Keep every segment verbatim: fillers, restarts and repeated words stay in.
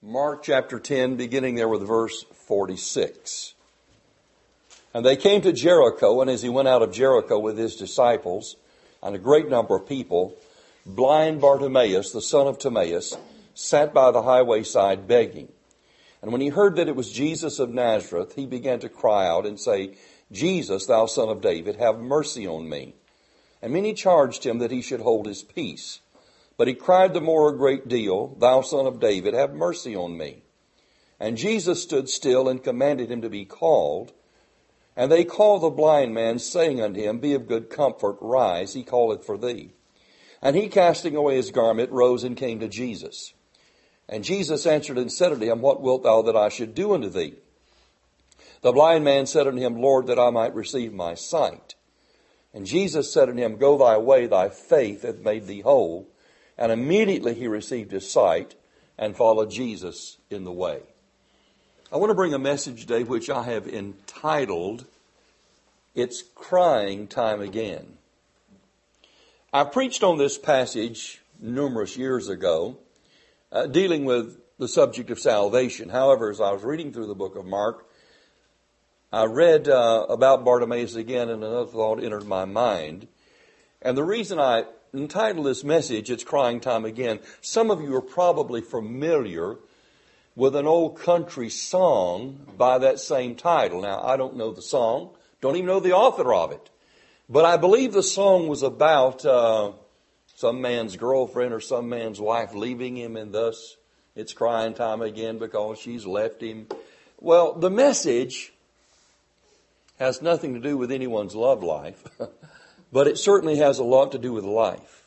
Mark chapter ten, beginning there with verse forty-six. And they came to Jericho, and as he went out of Jericho with his disciples and a great number of people, blind Bartimaeus, the son of Timaeus, sat by the highway side begging. And when he heard that it was Jesus of Nazareth, he began to cry out and say, Jesus, thou son of David, have mercy on me. And many charged him that he should hold his peace. But he cried the more a great deal, Thou son of David, have mercy on me. And Jesus stood still and commanded him to be called. And they called the blind man, saying unto him, Be of good comfort, rise, he calleth for thee. And he, casting away his garment, rose and came to Jesus. And Jesus answered and said unto him, What wilt thou that I should do unto thee? The blind man said unto him, Lord, that I might receive my sight. And Jesus said unto him, Go thy way, thy faith hath made thee whole. And immediately he received his sight and followed Jesus in the way. I want to bring a message today which I have entitled, It's Crying Time Again. I preached on this passage numerous years ago, uh, dealing with the subject of salvation. However, as I was reading through the book of Mark, I read uh, about Bartimaeus again, and another thought entered my mind. And the reason I entitled this message, It's Crying Time Again, some of you are probably familiar with an old country song by that same title. Now, I don't know the song, don't even know the author of it. But I believe the song was about uh, some man's girlfriend or some man's wife leaving him, and thus it's crying time again because she's left him. Well, the message has nothing to do with anyone's love life, but it certainly has a lot to do with life.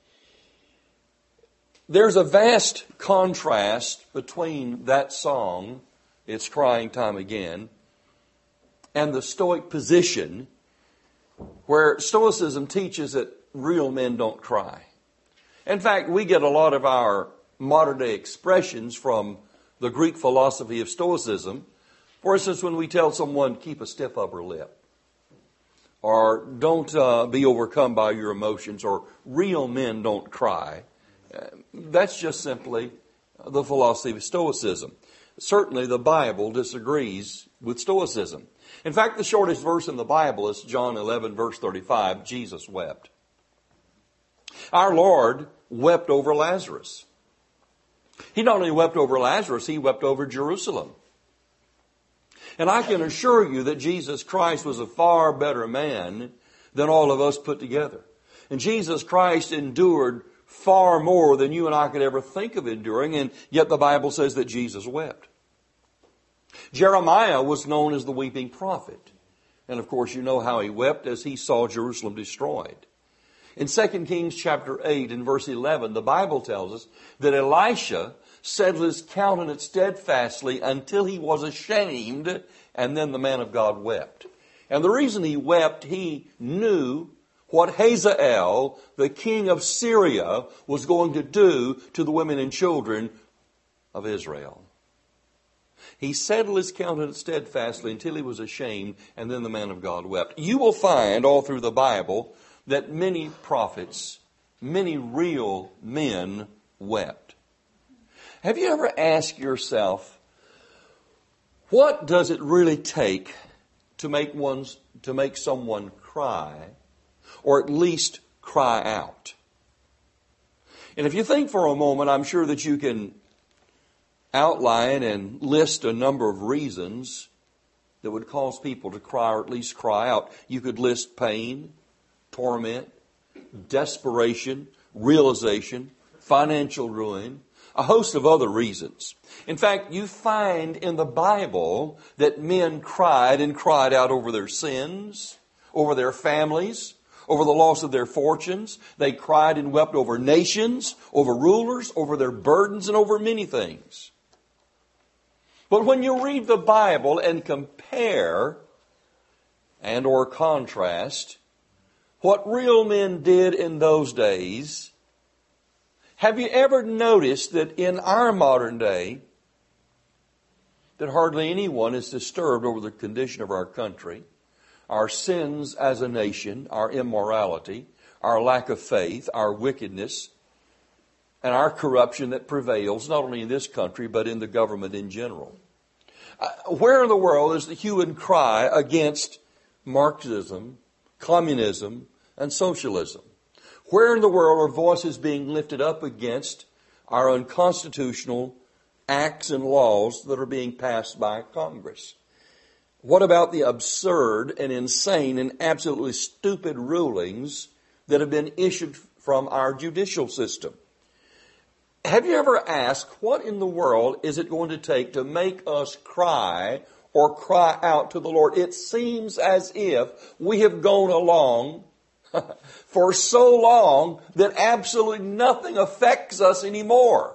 There's a vast contrast between that song, It's Crying Time Again, and the Stoic position, where Stoicism teaches that real men don't cry. In fact, we get a lot of our modern day expressions from the Greek philosophy of Stoicism. For instance, when we tell someone, keep a stiff upper lip, or don't uh, be overcome by your emotions, or real men don't cry, uh, that's just simply the philosophy of Stoicism. Certainly the Bible disagrees with Stoicism. In fact, the shortest verse in the Bible is John eleven, verse thirty-five, Jesus wept. Our Lord wept over Lazarus. He not only wept over Lazarus, he wept over Jerusalem. And I can assure you that Jesus Christ was a far better man than all of us put together. And Jesus Christ endured far more than you and I could ever think of enduring, and yet the Bible says that Jesus wept. Jeremiah was known as the weeping prophet. And of course you know how he wept as he saw Jerusalem destroyed. In Second Kings chapter eight and verse eleven, the Bible tells us that Elisha settled his countenance steadfastly until he was ashamed, and then the man of God wept. And the reason he wept, he knew what Hazael, the king of Syria, was going to do to the women and children of Israel. He settled his countenance steadfastly until he was ashamed, and then the man of God wept. You will find all through the Bible that many prophets, many real men wept. Have you ever asked yourself, what does it really take to make one's, to make someone cry, or at least cry out? And if you think for a moment, I'm sure that you can outline and list a number of reasons that would cause people to cry, or at least cry out. You could list pain, torment, desperation, realization, financial ruin, a host of other reasons. In fact, you find in the Bible that men cried and cried out over their sins, over their families, over the loss of their fortunes. They cried and wept over nations, over rulers, over their burdens, and over many things. But when you read the Bible and compare and or contrast what real men did in those days, have you ever noticed that in our modern day, that hardly anyone is disturbed over the condition of our country, our sins as a nation, our immorality, our lack of faith, our wickedness? and our corruption that prevails, not only in this country, but in the government in general. Uh, where in the world is the hue and cry against Marxism, communism, and socialism? Where in the world are voices being lifted up against our unconstitutional acts and laws that are being passed by Congress? What about the absurd and insane and absolutely stupid rulings that have been issued from our judicial system? Have you ever asked, what in the world is it going to take to make us cry or cry out to the Lord? It seems as if we have gone along for so long that absolutely nothing affects us anymore.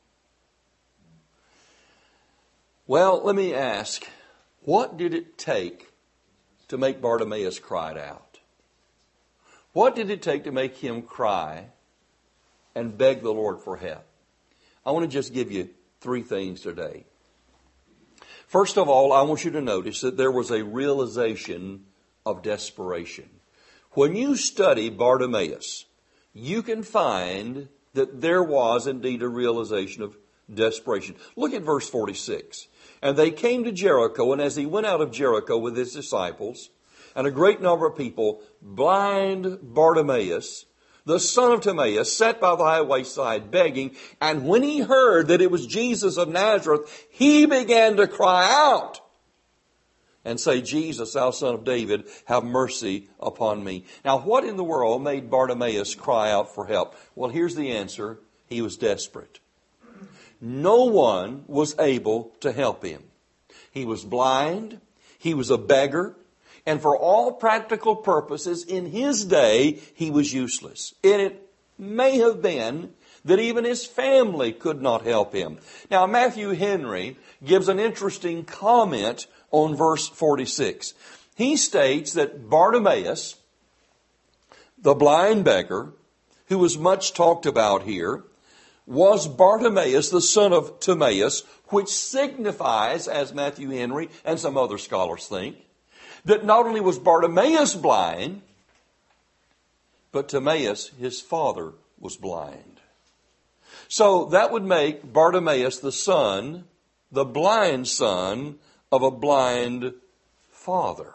Well, let me ask, what did it take to make Bartimaeus cry out? What did it take to make him cry and beg the Lord for help? I want to just give you three things today. First of all, I want you to notice that there was a realization of desperation. When you study Bartimaeus, you can find that there was indeed a realization of desperation. Look at verse forty-six. And they came to Jericho, and as he went out of Jericho with his disciples, and a great number of people, blind Bartimaeus, the son of Timaeus, sat by the highway side begging, and when he heard that it was Jesus of Nazareth, he began to cry out and say, Jesus, thou son of David, have mercy upon me. Now, what in the world made Bartimaeus cry out for help? Well, here's the answer. He was desperate. No one was able to help him. He was blind. He was a beggar. And for all practical purposes, in his day, he was useless. And it may have been that even his family could not help him. Now, Matthew Henry gives an interesting comment on verse forty-six. He states that Bartimaeus, the blind beggar, who was much talked about here, was Bartimaeus, the son of Timaeus, which signifies, as Matthew Henry and some other scholars think, that not only was Bartimaeus blind, but Timaeus, his father, was blind. So that would make Bartimaeus the son, the blind son, of a blind father.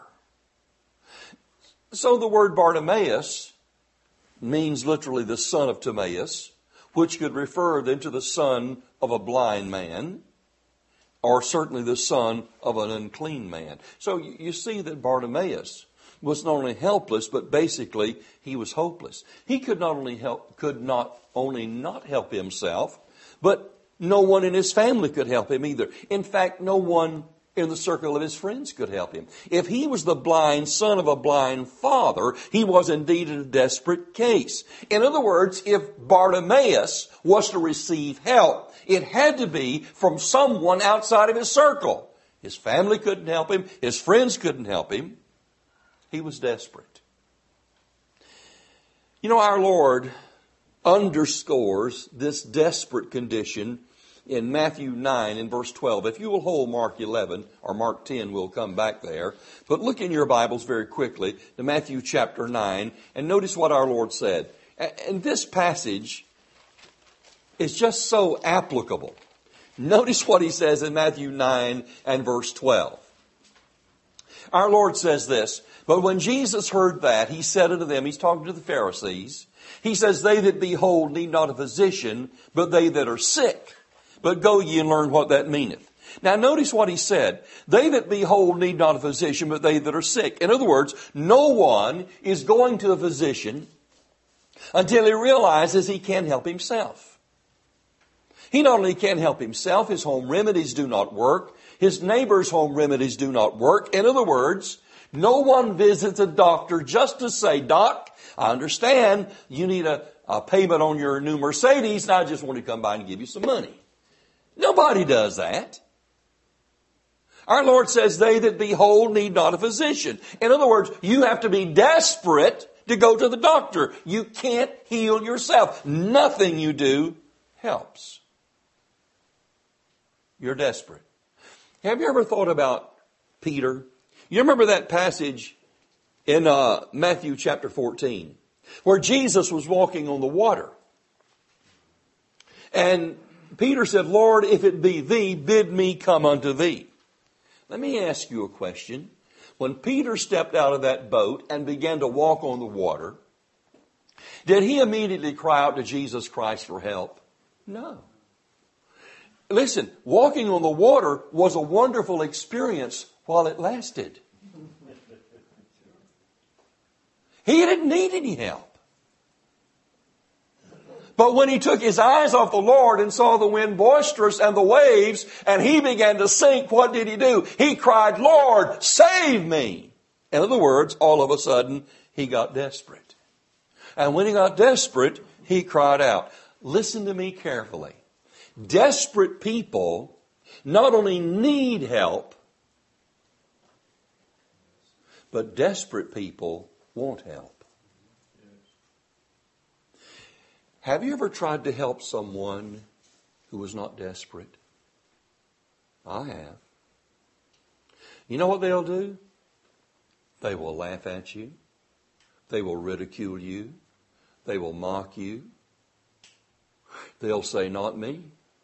So the word Bartimaeus means literally the son of Timaeus, which could refer then to the son of a blind man, or certainly the son of an unclean man. So you see that Bartimaeus was not only helpless, but basically he was hopeless. He could not only help, could not only not help himself, but no one in his family could help him either. In fact, no one in the circle of his friends could help him. If he was the blind son of a blind father, he was indeed in a desperate case. In other words, if Bartimaeus was to receive help, it had to be from someone outside of his circle. His family couldn't help him. His friends couldn't help him. He was desperate. You know, our Lord underscores this desperate condition in Matthew nine and verse twelve. If you will hold Mark eleven or Mark ten, we'll come back there. But look in your Bibles very quickly to Matthew chapter nine and notice what our Lord said. And this passage is just so applicable. Notice what he says in Matthew nine and verse twelve. Our Lord says this, but when Jesus heard that, he said unto them, he's talking to the Pharisees, he says, they that be whole need not a physician, but they that are sick. But go ye and learn what that meaneth. Now notice what he said. They that be whole need not a physician, but they that are sick. In other words, no one is going to a physician until he realizes he can't help himself. He not only can't help himself, his home remedies do not work. His neighbor's home remedies do not work. In other words, no one visits a doctor just to say, Doc, I understand you need a, a payment on your new Mercedes, and I just want to come by and give you some money. Nobody does that. Our Lord says, they that be whole need not a physician. In other words, you have to be desperate to go to the doctor. You can't heal yourself. Nothing you do helps. You're desperate. Have you ever thought about Peter? You remember that passage in uh, Matthew chapter fourteen, where Jesus was walking on the water. And Peter said, Lord, if it be thee, bid me come unto thee. Let me ask you a question. When Peter stepped out of that boat and began to walk on the water, did he immediately cry out to Jesus Christ for help? No. Listen, walking on the water was a wonderful experience while it lasted. He didn't need any help. But when he took his eyes off the Lord and saw the wind boisterous and the waves, and he began to sink, what did he do? He cried, Lord, save me. In other words, all of a sudden, he got desperate. And when he got desperate, he cried out. Listen to me carefully. Desperate people not only need help, but desperate people want help. Have you ever tried to help someone who was not desperate? I have. You know what they'll do? They will laugh at you. They will ridicule you. They will mock you. They'll say, not me.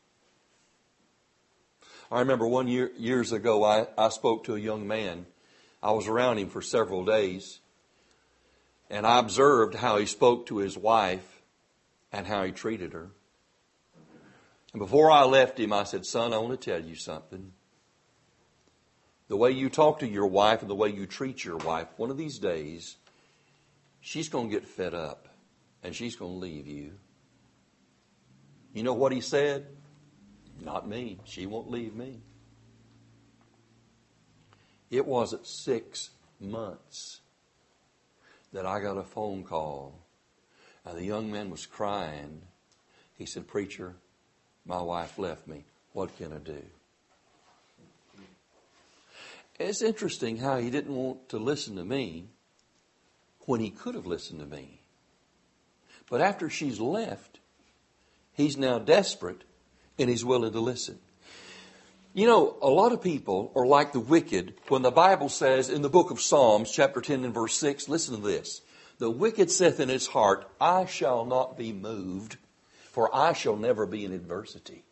I remember one year, years ago, I, I spoke to a young man. I was around him for several days. And I observed how he spoke to his wife and how he treated her. And before I left him, I said, son, I want to tell you something. The way you talk to your wife and the way you treat your wife, one of these days, she's going to get fed up and she's going to leave you. You know what he said? Not me. She won't leave me. It wasn't six months that I got a phone call. And the young man was crying. He said, preacher, my wife left me. What can I do? It's interesting how he didn't want to listen to me when he could have listened to me. But after she's left, he's now desperate and he's willing to listen. You know, a lot of people are like the wicked when the Bible says in the book of Psalms, chapter ten and verse six, listen to this. The wicked saith in his heart, I shall not be moved, for I shall never be in adversity.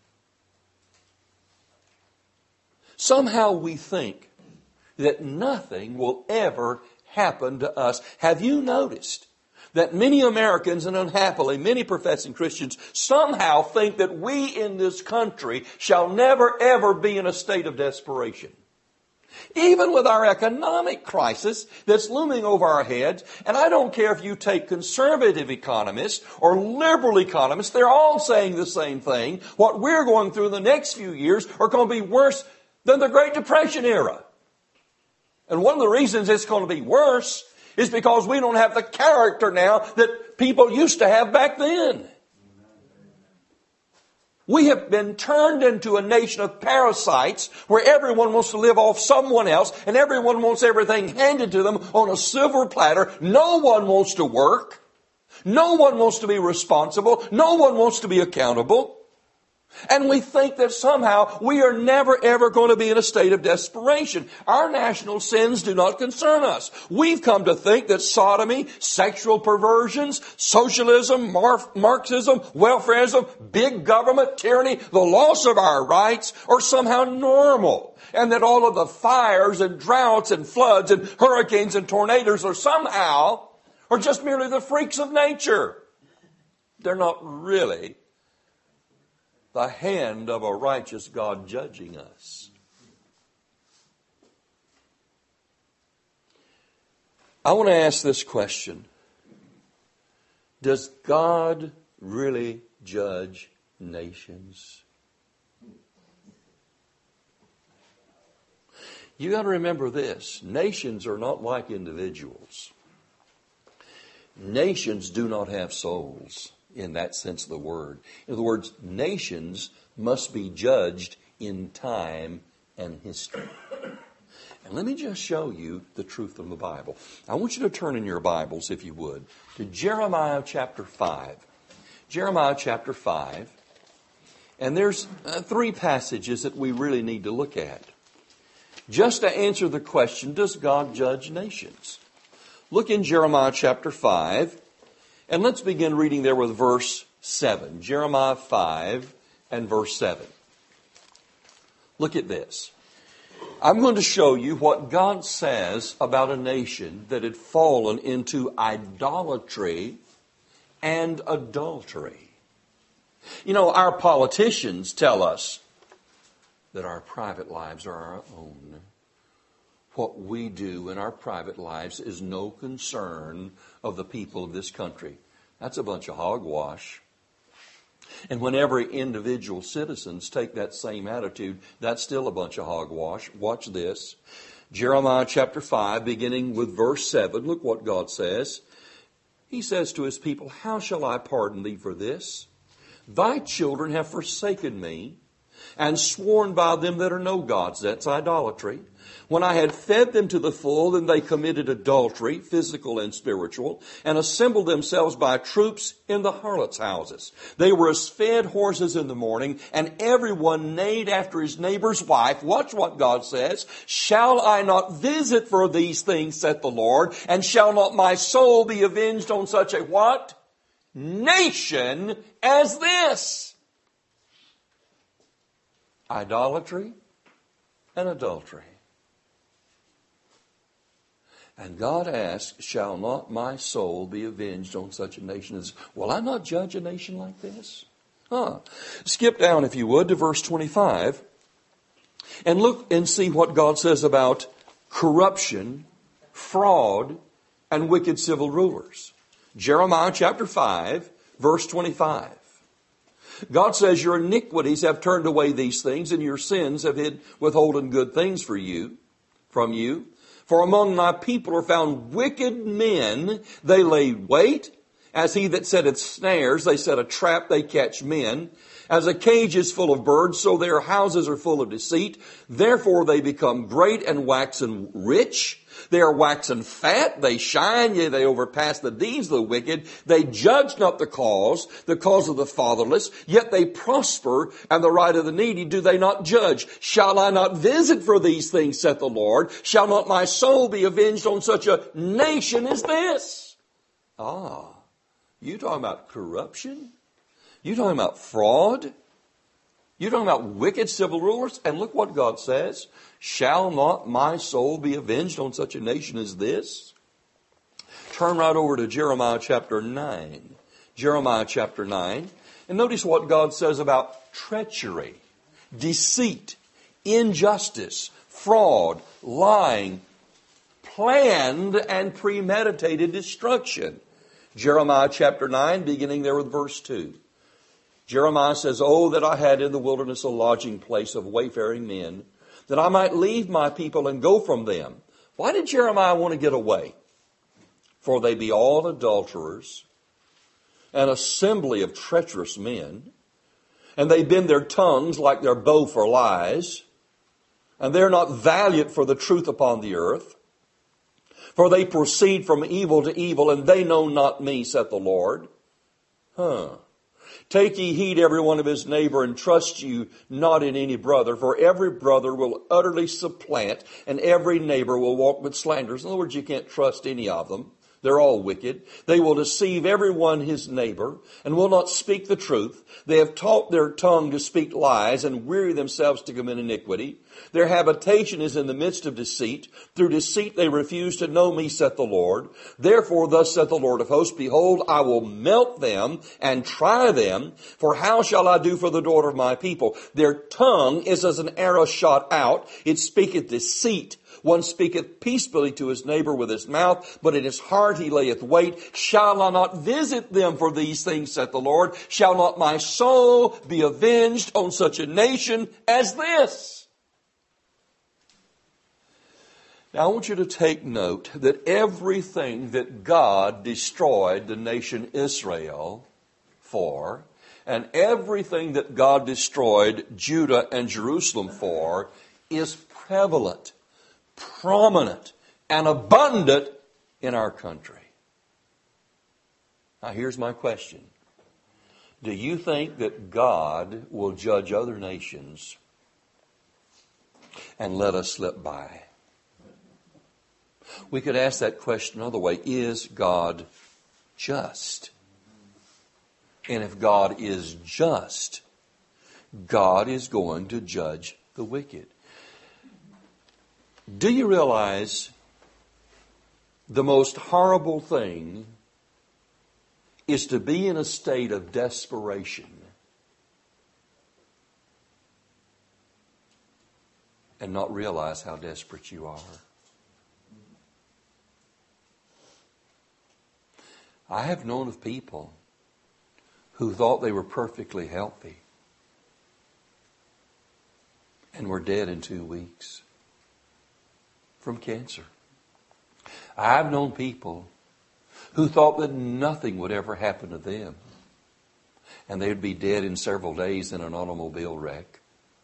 Somehow we think that nothing will ever happen to us. Have you noticed that many Americans, and unhappily many professing Christians, somehow think that we in this country shall never ever be in a state of desperation? Even with our economic crisis that's looming over our heads, and I don't care if you take conservative economists or liberal economists, they're all saying the same thing. What we're going through in the next few years are going to be worse than the Great Depression era. And one of the reasons it's going to be worse is because we don't have the character now that people used to have back then. We have been turned into a nation of parasites where everyone wants to live off someone else and everyone wants everything handed to them on a silver platter. No one wants to work. No one wants to be responsible. No one wants to be accountable. And we think that somehow we are never ever going to be in a state of desperation. Our national sins do not concern us. We've come to think that sodomy, sexual perversions, socialism, Mar- Marxism, welfarism, big government, tyranny, the loss of our rights are somehow normal. And that all of the fires and droughts and floods and hurricanes and tornadoes are somehow, or just merely the freaks of nature. They're not really the hand of a righteous God judging us. I want to ask this question. Does God really judge nations? You got to remember this. Nations are not like individuals. Nations do not have souls in that sense of the word. In other words, nations must be judged in time and history. And let me just show you the truth of the Bible. I want you to turn in your Bibles, if you would, to Jeremiah chapter five. Jeremiah chapter five. And there's uh, three passages that we really need to look at. Just to answer the question, does God judge nations? Look in Jeremiah chapter five. And let's begin reading there with verse seven. Jeremiah five and verse seven. Look at this. I'm going to show you what God says about a nation that had fallen into idolatry and adultery. You know, our politicians tell us that our private lives are our own. What we do in our private lives is no concern of the people of this country. That's a bunch of hogwash. And whenever individual citizens take that same attitude, that's still a bunch of hogwash. Watch this. Jeremiah chapter five, beginning with verse seven. Look what God says. He says to his people, "How shall I pardon thee for this? Thy children have forsaken me and sworn by them that are no gods." That's idolatry. "When I had fed them to the full, then they committed adultery, physical and spiritual, and assembled themselves by troops in the harlots' houses. They were as fed horses in the morning, and everyone neighed after his neighbor's wife." Watch what God says. "Shall I not visit for these things, saith the Lord, and shall not my soul be avenged on such a" what? "Nation as this." Idolatry and adultery. And God asks, "Shall not my soul be avenged on such a nation as this?" Will I not judge a nation like this? Huh. Skip down, if you would, to verse twenty-five. And look and see what God says about corruption, fraud, and wicked civil rulers. Jeremiah chapter five, verse twenty-five. God says, "Your iniquities have turned away these things, and your sins have hid withholden good things for you, from you. For among my people are found wicked men. They lay wait, as he that setteth snares. They set a trap, they catch men. As a cage is full of birds, so their houses are full of deceit. Therefore they become great and waxen rich. They are waxen fat, they shine, yea, they overpass the deeds of the wicked. They judge not the cause, the cause of the fatherless, yet they prosper, and the right of the needy do they not judge. Shall I not visit for these things, saith the Lord? Shall not my soul be avenged on such a nation as this?" Ah, you talking about corruption? You talking about fraud? You talking about wicked civil rulers? And look what God says. "Shall not my soul be avenged on such a nation as this?" Turn right over to Jeremiah chapter nine. Jeremiah chapter nine. And notice what God says about treachery, deceit, injustice, fraud, lying, planned and premeditated destruction. Jeremiah chapter nine, beginning there with verse two. Jeremiah says, "Oh, that I had in the wilderness a lodging place of wayfaring men, that I might leave my people and go from them." Why did Jeremiah want to get away? "For they be all adulterers, an assembly of treacherous men, and they bend their tongues like their bow for lies, and they're not valiant for the truth upon the earth. For they proceed from evil to evil, and they know not me, saith the Lord." Huh. "Take ye heed every one of his neighbor, and trust you not in any brother, for every brother will utterly supplant, and every neighbor will walk with slanders." In other words, you can't trust any of them. They're all wicked. "They will deceive every one his neighbor, and will not speak the truth. They have taught their tongue to speak lies, and weary themselves to commit iniquity. Their habitation is in the midst of deceit. Through deceit they refuse to know me, saith the Lord. Therefore thus saith the Lord of hosts, Behold, I will melt them and try them. For how shall I do for the daughter of my people? Their tongue is as an arrow shot out. It speaketh deceit. One speaketh peaceably to his neighbor with his mouth, but in his heart he layeth wait. Shall I not visit them for these things, saith the Lord? Shall not my soul be avenged on such a nation as this? Now I want you to take note that everything that God destroyed the nation Israel for, and everything that God destroyed Judah and Jerusalem for, is prevalent, prominent, and abundant in our country. Now here's my question. Do you think that God will judge other nations and let us slip by? We could ask that question another way. Is God just? And if God is just, God is going to judge the wicked. Do you realize the most horrible thing is to be in a state of desperation and not realize how desperate you are? I have known of people who thought they were perfectly healthy and were dead in two weeks from cancer. I've known people who thought that nothing would ever happen to them, and they would be dead in several days in an automobile wreck.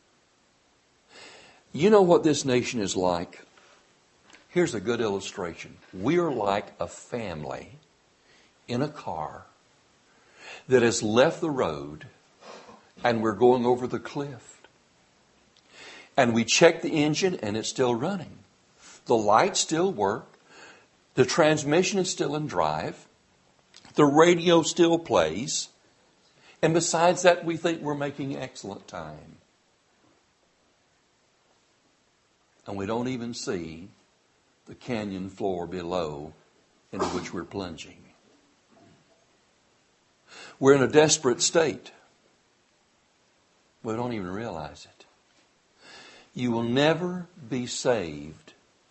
You know what this nation is like? Here's a good illustration. We're like a family in a car that has left the road and we're going over the cliff. And we check the engine and it's still running. The lights still work. The transmission is still in drive. The radio still plays. And besides that, we think we're making excellent time. And we don't even see the canyon floor below into which we're plunging. We're in a desperate state. We don't even realize it. You will never be saved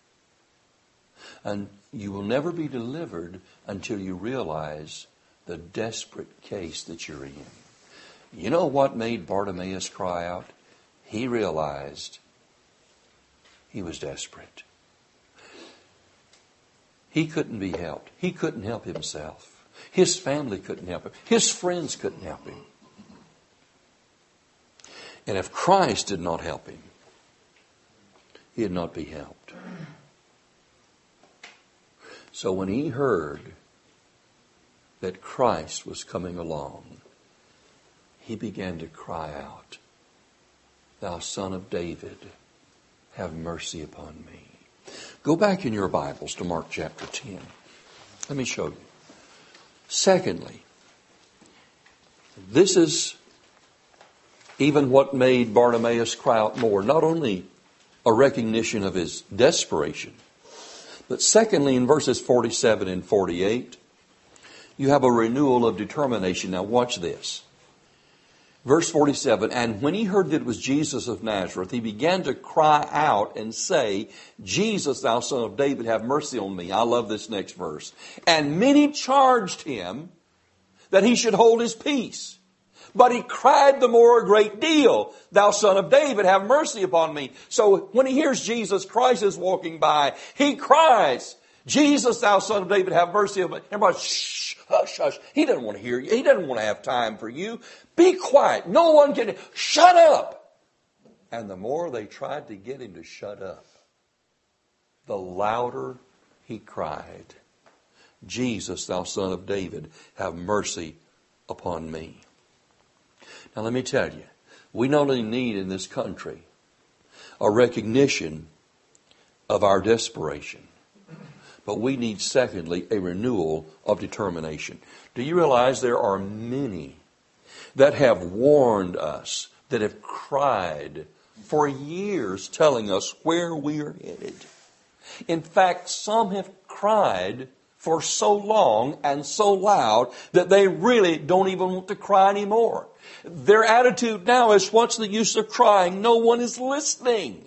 and you will never be delivered until you realize the desperate case that you're in. You know what made Bartimaeus cry out? He realized he was desperate. He couldn't be helped. He couldn't help himself. His family couldn't help him. His friends couldn't help him. And if Christ did not help him, he'd not be helped. So when he heard that Christ was coming along, he began to cry out, "Thou Son of David, have mercy upon me." Go back in your Bibles to Mark chapter ten. Let me show you. Secondly, this is even what made Bartimaeus cry out more. Not only a recognition of his desperation, but secondly, in verses forty-seven and forty-eight, you have a renewal of determination. Now watch this. Verse forty-seven, and when he heard that it was Jesus of Nazareth, he began to cry out and say, "Jesus, thou Son of David, have mercy on me." I love this next verse. And many charged him that he should hold his peace. But he cried the more a great deal, "Thou Son of David, have mercy upon me." So when he hears Jesus Christ is walking by, he cries, "Jesus, thou Son of David, have mercy upon me." Everybody, shh, hush, hush. He doesn't want to hear you. He doesn't want to have time for you. Be quiet. No one can. Shut up. And the more they tried to get him to shut up, the louder he cried, "Jesus, thou Son of David, have mercy upon me." Now let me tell you, we not only need in this country a recognition of our desperation, but we need, secondly, a renewal of determination. Do you realize there are many that have warned us, that have cried for years telling us where we are headed? In fact, some have cried for so long and so loud that they really don't even want to cry anymore. Their attitude now is, what's the use of crying? No one is listening.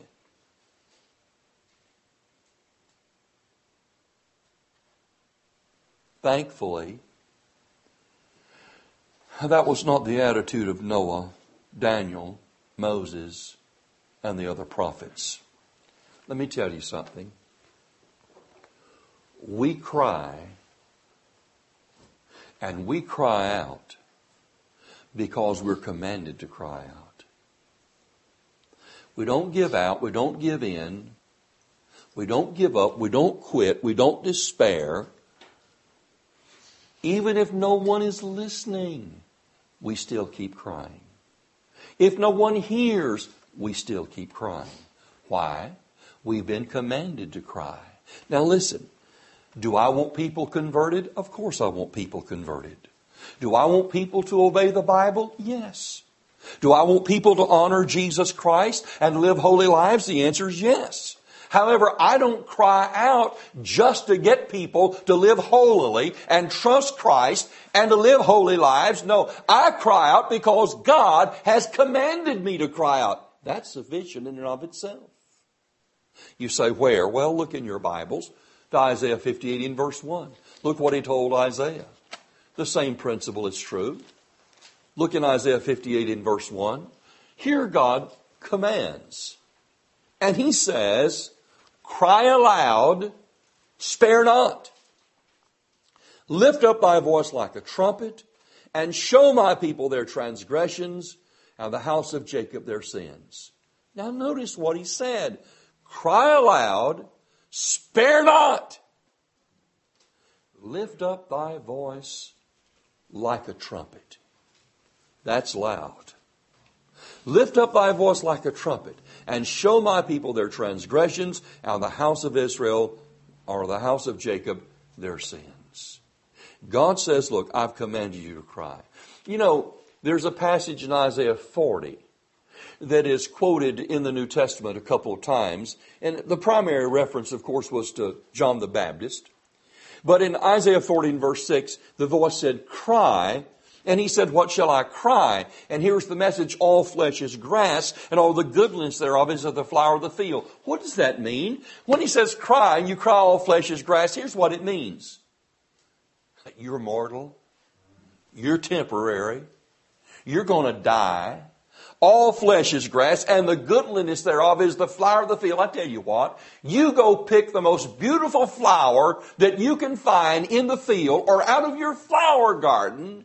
Thankfully, that was not the attitude of Noah, Daniel, Moses, and the other prophets. Let me tell you something. We cry, and we cry out because we're commanded to cry out. We don't give out, we don't give in, we don't give up, we don't quit, we don't despair. Even if no one is listening, we still keep crying. If no one hears, we still keep crying. Why? We've been commanded to cry. Now listen, do I want people converted? Of course I want people converted. Do I want people to obey the Bible? Yes. Do I want people to honor Jesus Christ and live holy lives? The answer is yes. However, I don't cry out just to get people to live holily and trust Christ and to live holy lives. No, I cry out because God has commanded me to cry out. That's sufficient in and of itself. You say, where? Well, look in your Bibles to Isaiah fifty-eight in verse one. Look what he told Isaiah. The same principle is true. Look in Isaiah fifty-eight in verse one. Here God commands. And he says, cry aloud, spare not. Lift up thy voice like a trumpet, and show my people their transgressions, and the house of Jacob their sins. Now notice what he said. Cry aloud, spare not. Lift up thy voice like a trumpet. That's loud. Lift up thy voice like a trumpet, and show my people their transgressions, and the house of Israel, or the house of Jacob, their sins. God says, look, I've commanded you to cry. You know, there's a passage in Isaiah forty that is quoted in the New Testament a couple of times. And the primary reference, of course, was to John the Baptist. But in Isaiah forty and verse six, the voice said, cry. And he said, what shall I cry? And here's the message, all flesh is grass, and all the goodness thereof is of the flower of the field. What does that mean? When he says cry, and you cry all flesh is grass, here's what it means. You're mortal. You're temporary. You're going to die. All flesh is grass, and the goodliness thereof is the flower of the field. I tell you what, you go pick the most beautiful flower that you can find in the field or out of your flower garden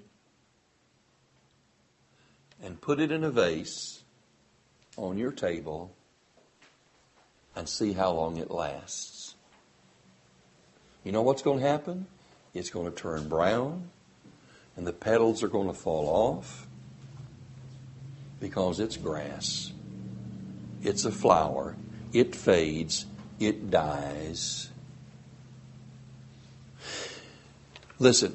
and put it in a vase on your table and see how long it lasts. You know what's going to happen? It's going to turn brown, and the petals are going to fall off. Because it's grass. It's a flower. It fades. It dies. Listen,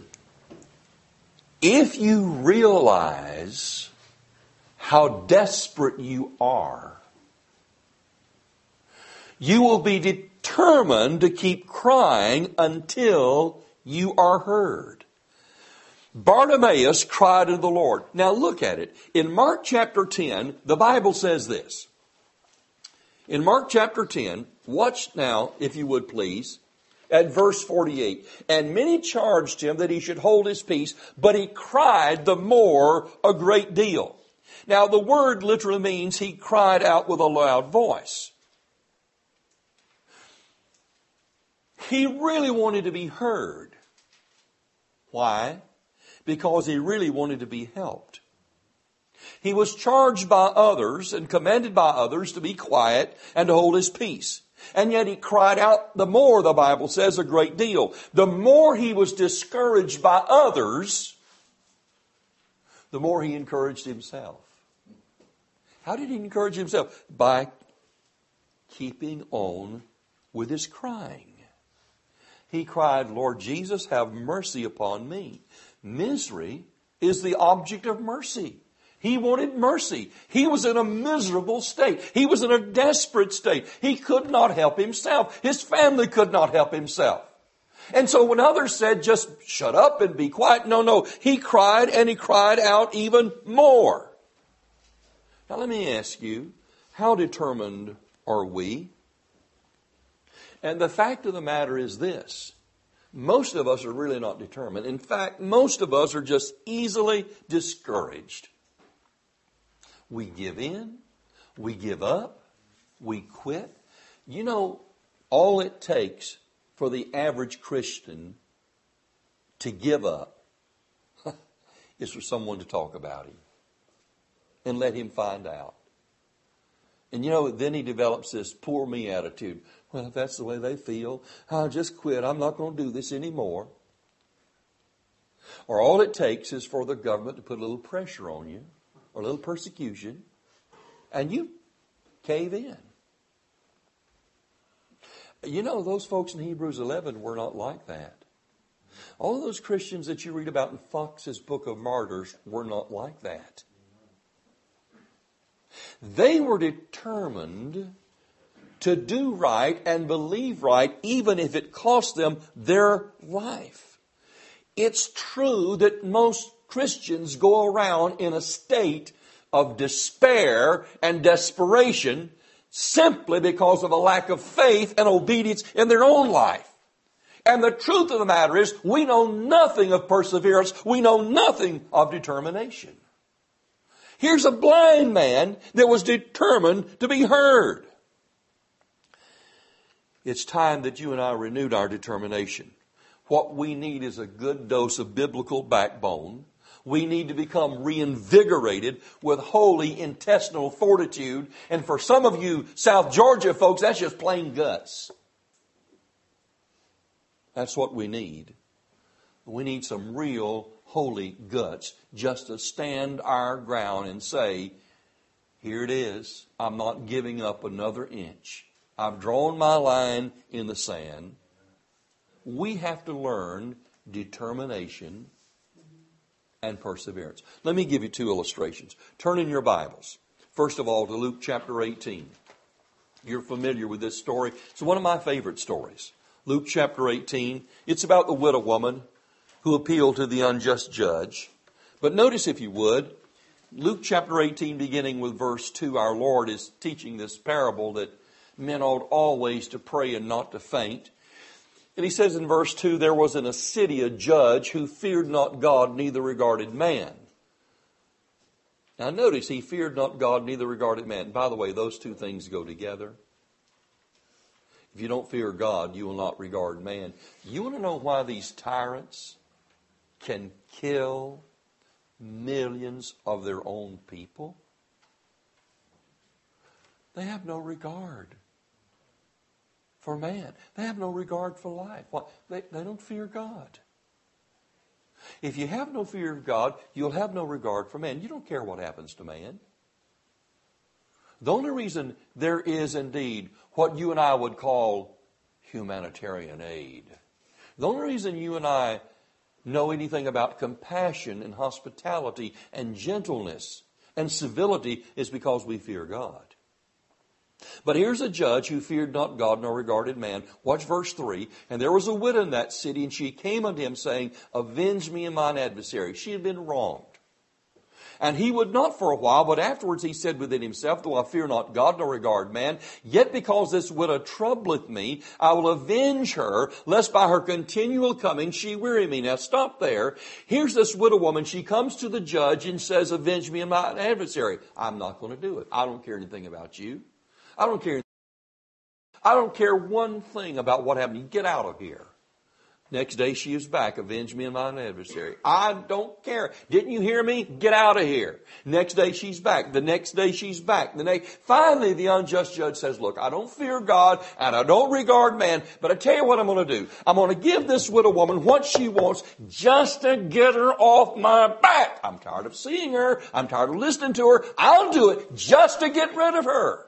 if you realize how desperate you are, you will be determined to keep crying until you are heard. Bartimaeus cried unto the Lord. Now look at it. In Mark chapter ten, the Bible says this. In Mark chapter ten, watch now, if you would please, at verse forty-eight. And many charged him that he should hold his peace, but he cried the more a great deal. Now the word literally means he cried out with a loud voice. He really wanted to be heard. Why? Because he really wanted to be helped. He was charged by others and commanded by others to be quiet and to hold his peace. And yet he cried out the more, the Bible says, a great deal. The more he was discouraged by others, the more he encouraged himself. How did he encourage himself? By keeping on with his crying. He cried, Lord Jesus, have mercy upon me. Misery is the object of mercy. He wanted mercy. He was in a miserable state. He was in a desperate state. He could not help himself. His family could not help himself. And so when others said, just shut up and be quiet, no, no, he cried and he cried out even more. Now let me ask you, how determined are we? And the fact of the matter is this. Most of us are really not determined. In fact, most of us are just easily discouraged. We give in. We give up. We quit. You know, all it takes for the average Christian to give up is for someone to talk about him and let him find out. And you know, then he develops this poor me attitude. Well, if that's the way they feel, I'll just quit. I'm not going to do this anymore. Or all it takes is for the government to put a little pressure on you, or a little persecution, and you cave in. You know, those folks in Hebrews eleven were not like that. All those Christians that you read about in Fox's Book of Martyrs were not like that. They were determined to do right and believe right, even if it cost them their life. It's true that most Christians go around in a state of despair and desperation simply because of a lack of faith and obedience in their own life. And the truth of the matter is, we know nothing of perseverance. We know nothing of determination. Here's a blind man that was determined to be heard. It's time that you and I renewed our determination. What we need is a good dose of biblical backbone. We need to become reinvigorated with holy intestinal fortitude. And for some of you South Georgia folks, that's just plain guts. That's what we need. We need some real holy guts just to stand our ground and say, here it is. I'm not giving up another inch. I've drawn my line in the sand. We have to learn determination and perseverance. Let me give you two illustrations. Turn in your Bibles. First of all, to Luke chapter eighteen. You're familiar with this story. It's one of my favorite stories. Luke chapter eighteen. It's about the widow woman who appealed to the unjust judge. But notice, if you would, Luke chapter eighteen, beginning with verse two, our Lord is teaching this parable that men ought always to pray and not to faint. And he says in verse two, there was in a city a judge who feared not God, neither regarded man. Now notice, he feared not God, neither regarded man. By the way, those two things go together. If you don't fear God, you will not regard man. You want to know why these tyrants can kill millions of their own people? They have no regard for man. They have no regard for life. Why? They, they don't fear God. If you have no fear of God, you'll have no regard for man. You don't care what happens to man. The only reason there is indeed what you and I would call humanitarian aid, the only reason you and I know anything about compassion and hospitality and gentleness and civility is because we fear God. But here's a judge who feared not God nor regarded man. Watch verse three. And there was a widow in that city, and she came unto him, saying, avenge me and mine adversary. She had been wronged. And he would not for a while, but afterwards he said within himself, though I fear not God nor regard man, yet because this widow troubleth me, I will avenge her, lest by her continual coming she weary me. Now stop there. Here's this widow woman. She comes to the judge and says, avenge me and my adversary. I'm not going to do it. I don't care anything about you. I don't care. I don't care one thing about what happened. You get out of here. Next day she is back. Avenge me and mine adversary. I don't care. Didn't you hear me? Get out of here. Next day she's back. The next day she's back. The next. Finally, the unjust judge says, look, I don't fear God and I don't regard man, but I tell you what I'm going to do. I'm going to give this widow woman what she wants just to get her off my back. I'm tired of seeing her. I'm tired of listening to her. I'll do it just to get rid of her.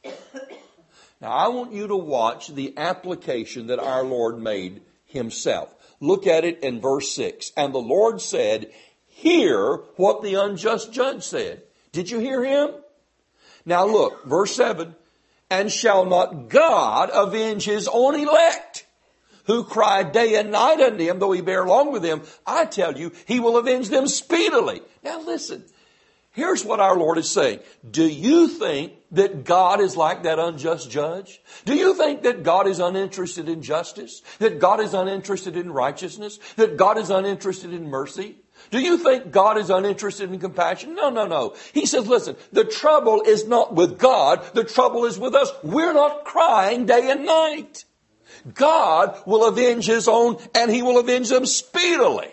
Now, I want you to watch the application that our Lord made himself. Look at it in verse six. And the Lord said, hear what the unjust judge said. Did you hear him? Now look, verse seven. And shall not God avenge his own elect, who cry day and night unto him, though he bear long with them? I tell you, he will avenge them speedily. Now listen. Here's what our Lord is saying. Do you think that God is like that unjust judge? Do you think that God is uninterested in justice? That God is uninterested in righteousness? That God is uninterested in mercy? Do you think God is uninterested in compassion? No, no, no. He says, listen, the trouble is not with God. The trouble is with us. We're not crying day and night. God will avenge his own, and he will avenge them speedily.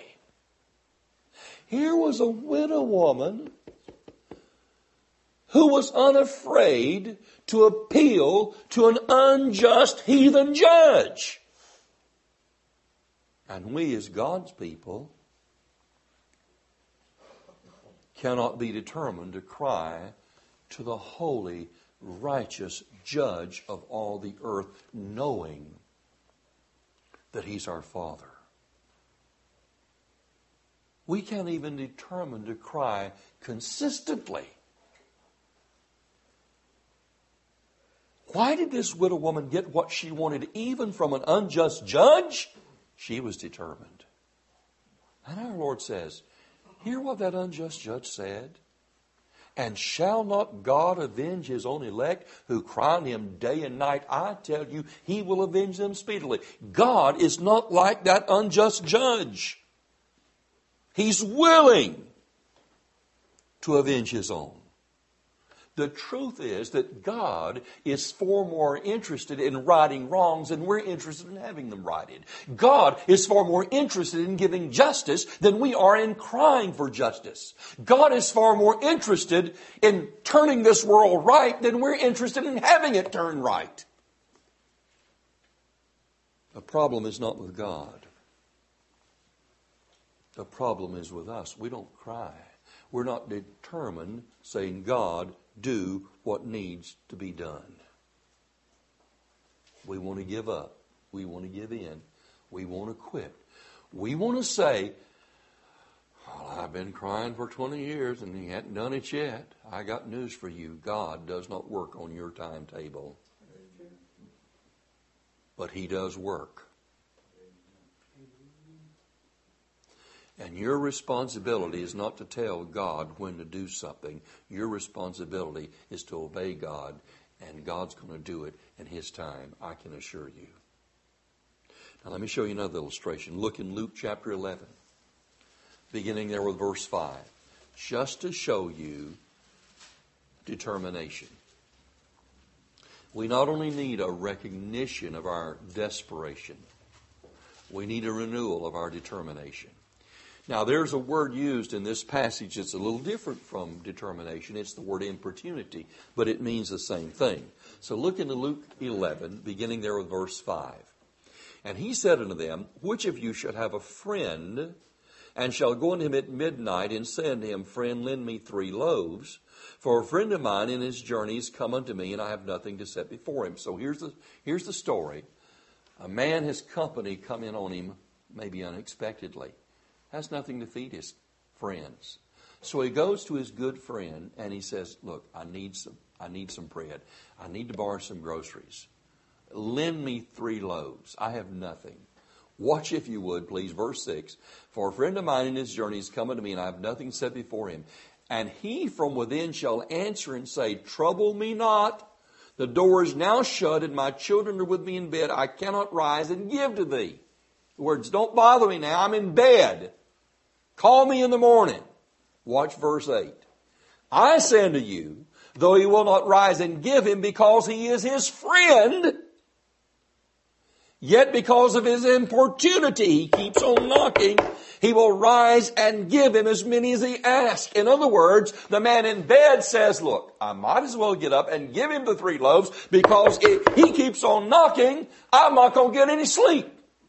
Here was a widow woman who was unafraid to appeal to an unjust heathen judge. And we as God's people cannot be determined to cry to the holy, righteous judge of all the earth, knowing that he's our Father. We can't even determine to cry consistently. Why did this widow woman get what she wanted even from an unjust judge? She was determined. And our Lord says, hear what that unjust judge said. And shall not God avenge his own elect who cry on him day and night? I tell you, he will avenge them speedily. God is not like that unjust judge. He's willing to avenge his own. The truth is that God is far more interested in righting wrongs than we're interested in having them righted. God is far more interested in giving justice than we are in crying for justice. God is far more interested in turning this world right than we're interested in having it turned right. The problem is not with God. The problem is with us. We don't cry. We're not determined saying, God, do what needs to be done. We want to give up. We want to give in. We want to quit. We want to say, well, I've been crying for twenty years and he hadn't done it yet. I got news for you. God does not work on your timetable. But he does work. And your responsibility is not to tell God when to do something. Your responsibility is to obey God, and God's going to do it in his time, I can assure you. Now let me show you another illustration. Look in Luke chapter eleven, beginning there with verse five, just to show you determination. We not only need a recognition of our desperation, we need a renewal of our determination. Now, there's a word used in this passage that's a little different from determination. It's the word importunity, but it means the same thing. So look into Luke eleven, beginning there with verse five. And he said unto them, which of you should have a friend, and shall go unto him at midnight, and say unto him, Friend, lend me three loaves, for a friend of mine in his journeys come unto me, and I have nothing to set before him. So here's the, here's the story. A man, his company come in on him, maybe unexpectedly. Has nothing to feed his friends. So he goes to his good friend and he says, look, I need some, I need some bread. I need to borrow some groceries. Lend me three loaves. I have nothing. Watch if you would, please. Verse six. For a friend of mine in his journey is coming to me, and I have nothing set before him. And he from within shall answer and say, Trouble me not. The door is now shut, and my children are with me in bed. I cannot rise and give to thee. The words, don't bother me now. I'm in bed. Call me in the morning. Watch verse eight. I say unto you, though he will not rise and give him because he is his friend, yet because of his importunity, he keeps on knocking, he will rise and give him as many as he asks. In other words, the man in bed says, look, I might as well get up and give him the three loaves because if he keeps on knocking, I'm not going to get any sleep.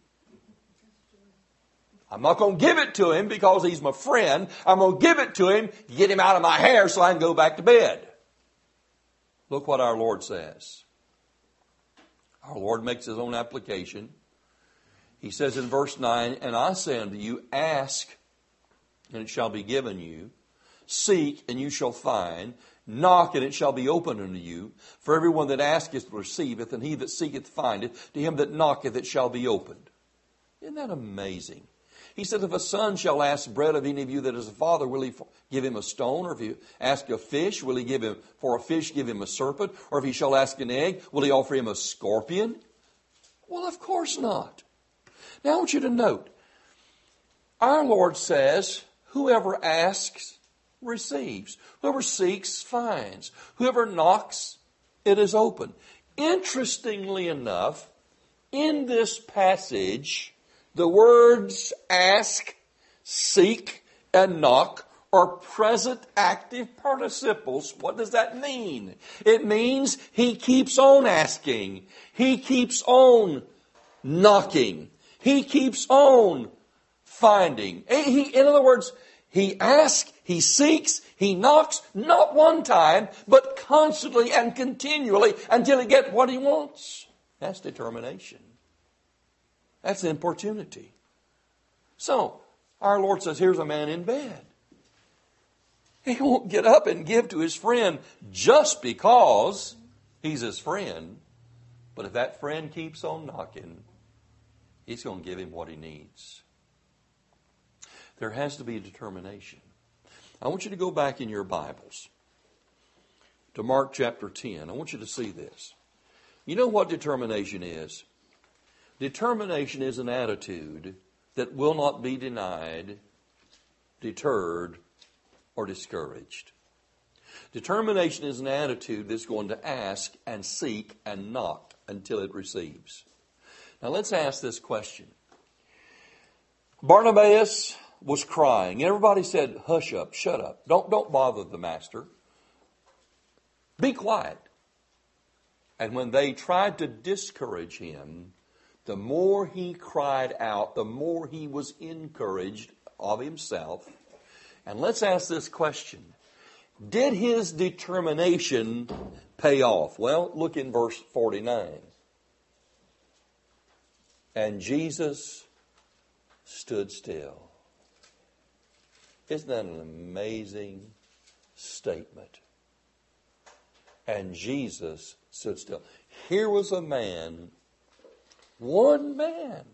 I'm not going to give it to him because he's my friend. I'm going to give it to him to get him out of my hair so I can go back to bed. Look what our Lord says. Our Lord makes his own application. He says in verse nine, And I say unto you, ask, and it shall be given you. Seek, and you shall find. Knock, and it shall be opened unto you. For everyone that asketh receiveth, and he that seeketh findeth. To him that knocketh it shall be opened. Isn't that amazing? He said, if a son shall ask bread of any of you that is a father, will he give him a stone? Or if he ask a fish, will he give him, for a fish, give him a serpent? Or if he shall ask an egg, will he offer him a scorpion? Well, of course not. Now I want you to note, our Lord says, whoever asks, receives. Whoever seeks, finds. Whoever knocks, it is open. Interestingly enough, in this passage, the words ask, seek, and knock are present active participles. What does that mean? It means he keeps on asking. He keeps on knocking. He keeps on finding. He, in other words, he asks, he seeks, he knocks, not one time, but constantly and continually until he gets what he wants. That's determination. That's importunity. So, Our Lord says, here's a man in bed. He won't get up and give to his friend just because he's his friend. But if that friend keeps on knocking, he's going to give him what he needs. There has to be a determination. I want you to go back in your Bibles to Mark chapter ten. I want you to see this. You know what determination is? Determination is an attitude that will not be denied, deterred, or discouraged. Determination is an attitude that's going to ask and seek and knock until it receives. Now let's ask this question. Bartimaeus was crying. And everybody said, hush up, shut up. Don't, don't bother the master. Be quiet. And when they tried to discourage him, the more he cried out, the more he was encouraged of himself. And let's ask this question. Did his determination pay off? Well, look in verse forty-nine. And Jesus stood still. Isn't that an amazing statement? And Jesus stood still. Here was a man, one man,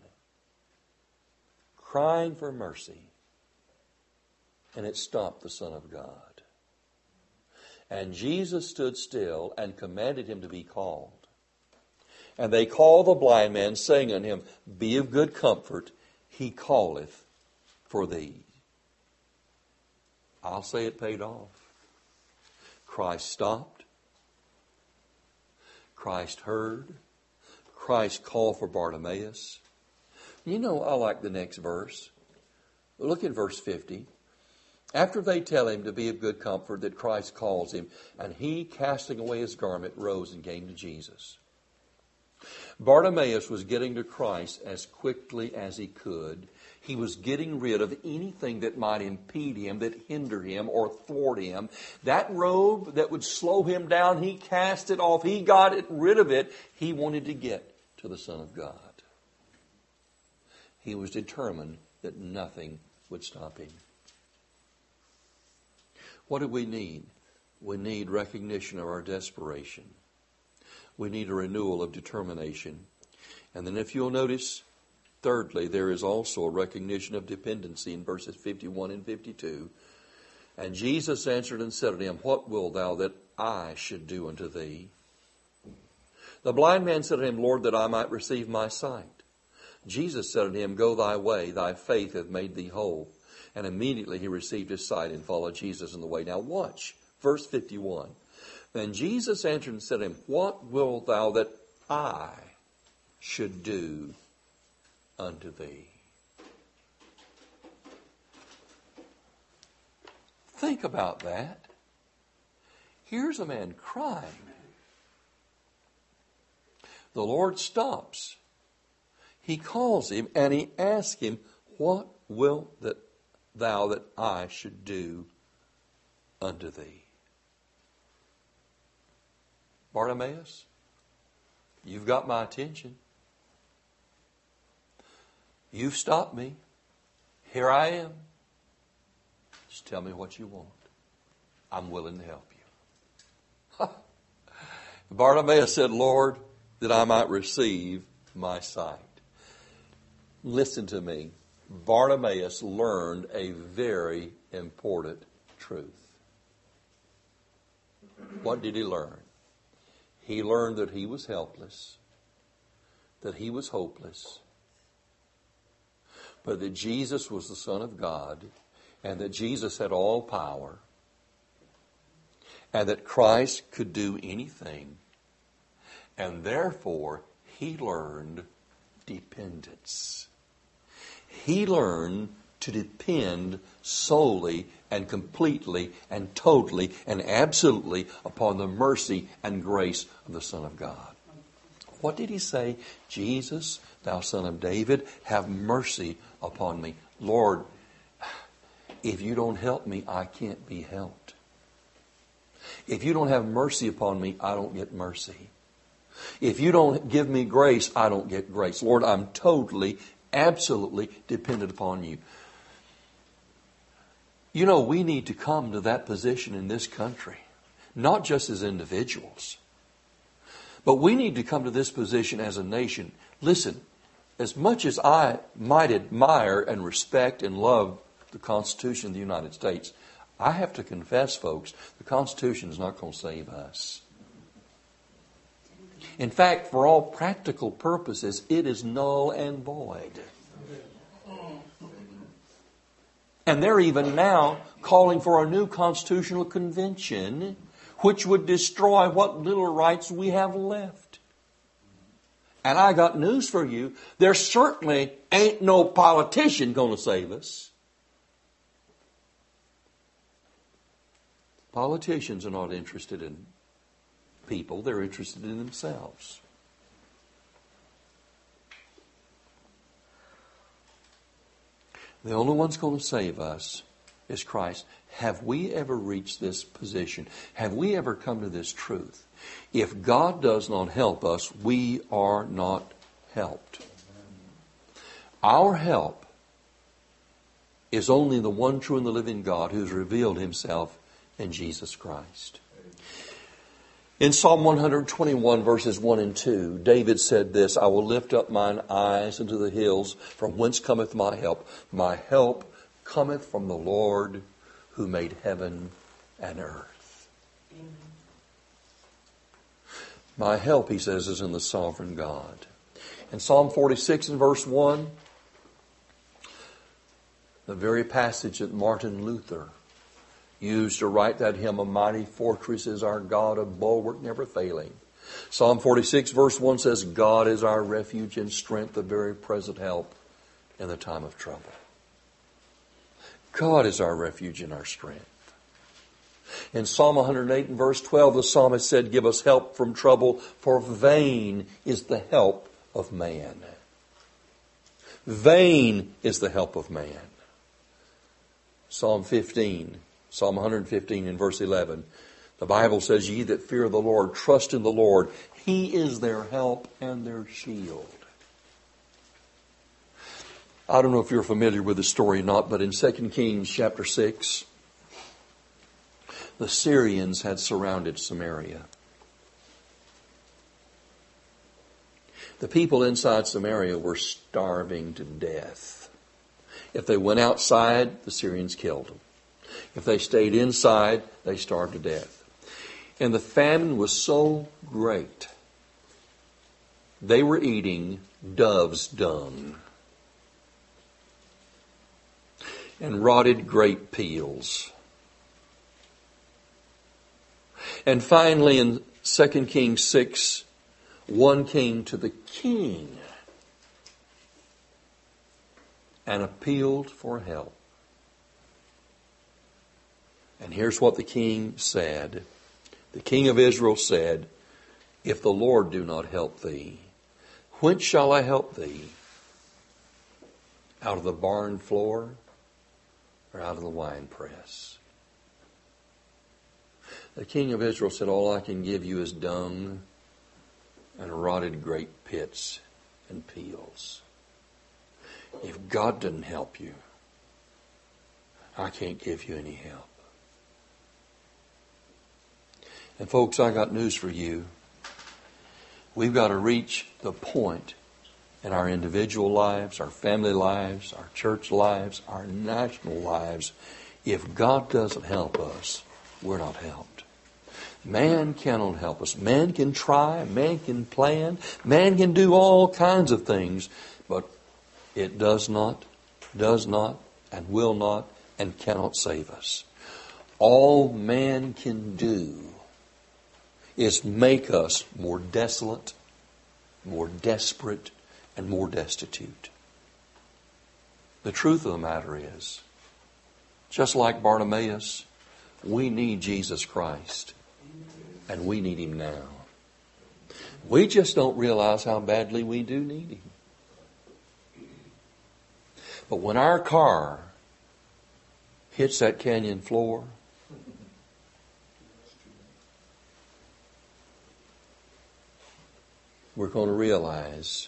crying for mercy. And it stopped the Son of God. And Jesus stood still and commanded him to be called. And they called the blind man, saying unto him, Be of good comfort, he calleth for thee. I'll say it paid off. Christ stopped. Christ heard. Christ called for Bartimaeus. You know, I like the next verse. Look at verse fifty. After they tell him to be of good comfort, that Christ calls him, and he, casting away his garment, rose and came to Jesus. Bartimaeus was getting to Christ as quickly as he could. He was getting rid of anything that might impede him, that hinder him, or thwart him. That robe that would slow him down, he cast it off. He got it, rid of it. He wanted to get to the Son of God. He was determined that nothing would stop him. What do we need? We need recognition of our desperation. We need a renewal of determination. And then if you'll notice, thirdly, there is also a recognition of dependency in verses fifty-one and fifty-two. And Jesus answered and said unto him, What wilt thou that I should do unto thee? The blind man said unto him, Lord, that I might receive my sight. Jesus said unto him, Go thy way, thy faith hath made thee whole. And immediately he received his sight and followed Jesus in the way. Now watch, verse fifty-one. Then Jesus answered and said to him, What wilt thou that I should do unto thee? Think about that. Here's a man crying. The Lord stops. He calls him and he asks him, What wilt that thou that I should do unto thee? Bartimaeus, you've got my attention. You've stopped me. Here I am. Just tell me what you want. I'm willing to help you. Bartimaeus said, Lord, that I might receive my sight. Listen to me. Bartimaeus learned a very important truth. What did he learn? He learned that he was helpless, that he was hopeless, but that Jesus was the Son of God, and that Jesus had all power, and that Christ could do anything. And therefore, he learned dependence. He learned to depend solely and completely and totally and absolutely upon the mercy and grace of the Son of God. What did he say? Jesus, thou Son of David, have mercy upon me. Lord, if you don't help me, I can't be helped. If you don't have mercy upon me, I don't get mercy. If you don't give me grace, I don't get grace. Lord, I'm totally, absolutely dependent upon you. You know, we need to come to that position in this country, not just as individuals, but we need to come to this position as a nation. Listen, as much as I might admire and respect and love the Constitution of the United States, I have to confess, folks, the Constitution is not going to save us. In fact, for all practical purposes, it is null and void. And they're even now calling for a new constitutional convention which would destroy what little rights we have left. And I got news for you. There certainly ain't no politician going to save us. Politicians are not interested in people. They're interested in themselves. The only one's going to save us is Christ. Have we ever reached this position? Have we ever come to this truth? If God does not help us, we are not helped. Our help is only the one true and the living God who's revealed Himself in Jesus Christ. In Psalm one twenty-one, verses one and two, David said this, I will lift up mine eyes into the hills, from whence cometh my help. My help cometh from the Lord who made heaven and earth. Amen. My help, he says, is in the sovereign God. In Psalm forty-six and verse one, the very passage that Martin Luther used to write that hymn, A Mighty Fortress is our God, a bulwark never failing. Psalm forty-six verse one says, God is our refuge and strength, the very present help in the time of trouble. God is our refuge and our strength. In Psalm one hundred eight and verse twelve, the psalmist said, give us help from trouble, for vain is the help of man. Vain is the help of man. Psalm fifteen, Psalm one fifteen and verse eleven, the Bible says, ye that fear the Lord, trust in the Lord. He is their help and their shield. I don't know if you're familiar with the story or not, but in Second Kings chapter six, the Syrians had surrounded Samaria. The people inside Samaria were starving to death. If they went outside, the Syrians killed them. If they stayed inside, they starved to death. And the famine was so great, they were eating dove's dung and rotted grape peels. And finally in Second Kings six, one came to the king and appealed for help. And here's what the king said. The king of Israel said, if the Lord do not help thee, whence shall I help thee? Out of the barn floor or out of the winepress? The king of Israel said, all I can give you is dung and rotted grape pits and peels. If God doesn't help you, I can't give you any help. And folks, I got news for you. We've got to reach the point in our individual lives, our family lives, our church lives, our national lives. If God doesn't help us, we're not helped. Man cannot help us. Man can try, man can plan, man can do all kinds of things, but it does not, does not, and will not, and cannot save us. All man can do is make us more desolate, more desperate, and more destitute. The truth of the matter is, just like Bartimaeus, we need Jesus Christ, and we need Him now. We just don't realize how badly we do need Him. But when our car hits that canyon floor, we're going to realize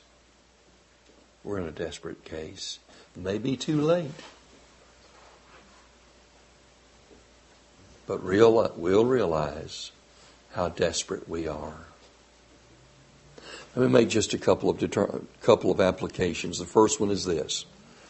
we're in a desperate case. It may be too late. but real, we'll realize how desperate we are. Let me make just a couple of deter- couple of applications. The first one is this.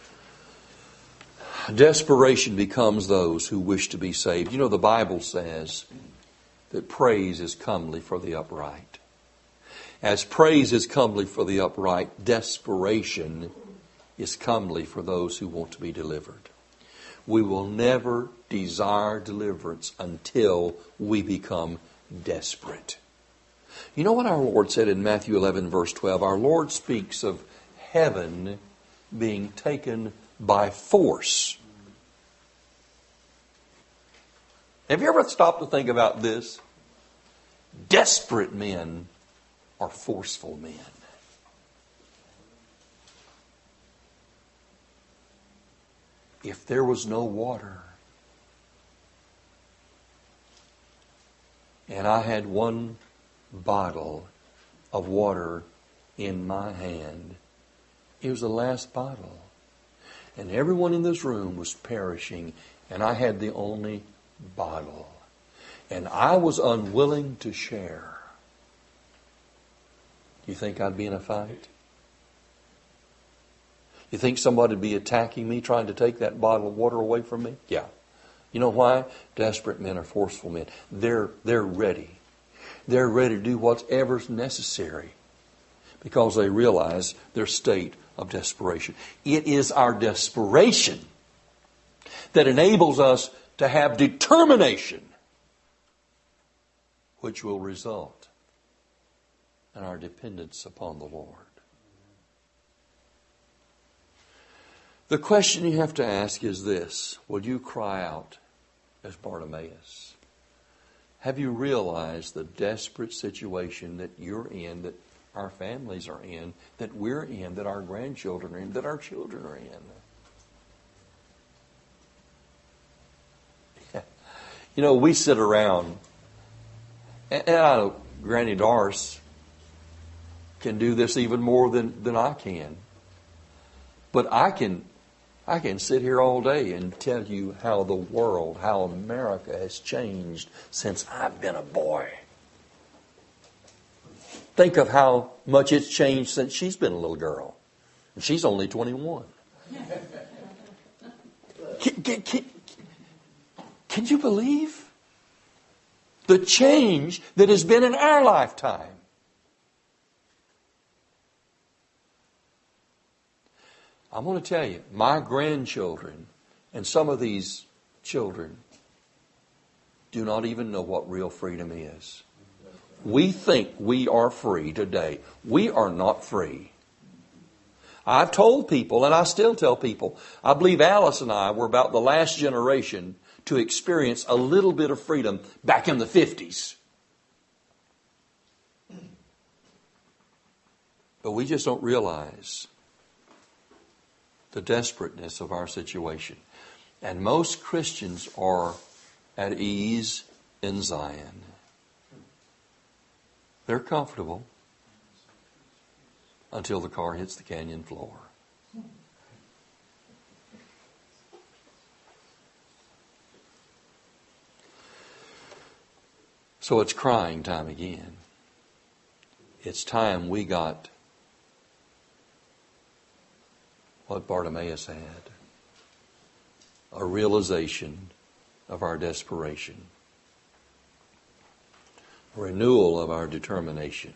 Desperation becomes those who wish to be saved. You know, the Bible says that praise is comely for the upright. As praise is comely for the upright, desperation is comely for those who want to be delivered. We will never desire deliverance until we become desperate. You know what our Lord said in Matthew eleven verse twelve? Our Lord speaks of heaven being taken by force. Have you ever stopped to think about this? Desperate men are forceful men. If there was no water, and I had one bottle of water in my hand, it was the last bottle. And everyone in this room was perishing, and I had the only bottle. And I was unwilling to share. Do you think I'd be in a fight? You think somebody would be attacking me, trying to take that bottle of water away from me? Yeah. You know why? Desperate men are forceful men. They're, they're ready. They're ready to do whatever's necessary because they realize their state of desperation. It is our desperation that enables us to have determination, which will result in our dependence upon the Lord. The question you have to ask is this: will you cry out as Bartimaeus? Have you realized the desperate situation that you're in, that our families are in, that we're in, that our grandchildren are in, that our children are in? Yeah. You know, we sit around, and I know Granny Doris can do this even more than, than I can. But I can I can sit here all day and tell you how the world, how America has changed since I've been a boy. Think of how much it's changed since she's been a little girl. And she's only twenty-one. Can, can, can, can you believe the change that has been in our lifetime? I'm going to tell you, my grandchildren and some of these children do not even know what real freedom is. We think we are free today. We are not free. I've told people, and I still tell people, I believe Alice and I were about the last generation to experience a little bit of freedom back in the fifties. But we just don't realize the desperateness of our situation. And most Christians are at ease in Zion. They're comfortable until the car hits the canyon floor. So it's crying time again. It's time we got what Bartimaeus had. A realization of our desperation. A renewal of our determination.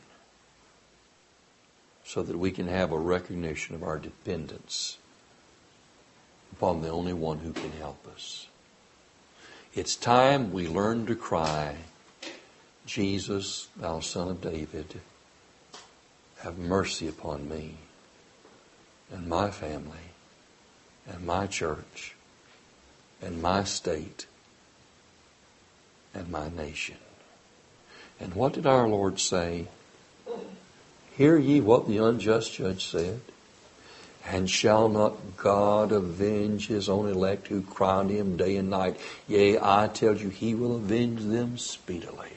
So that we can have a recognition of our dependence upon the only one who can help us. It's time we learn to cry, Jesus, thou Son of David, have mercy upon me and my family and my church and my state and my nation. And what did our Lord say? Hear ye what the unjust judge said? And shall not God avenge his own elect who cry unto him day and night? Yea, I tell you, he will avenge them speedily.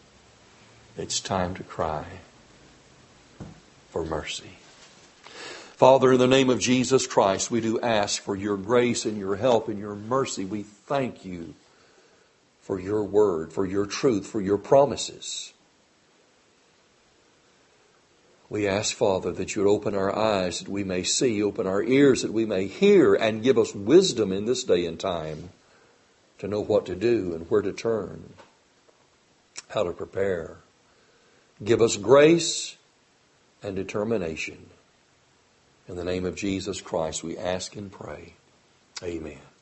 It's time to cry for mercy. Father, in the name of Jesus Christ, we do ask for your grace and your help and your mercy. We thank you for your word, for your truth, for your promises. We ask, Father, that you would open our eyes that we may see, open our ears that we may hear, and give us wisdom in this day and time to know what to do and where to turn, how to prepare. Give us grace and determination. In the name of Jesus Christ, we ask and pray. Amen.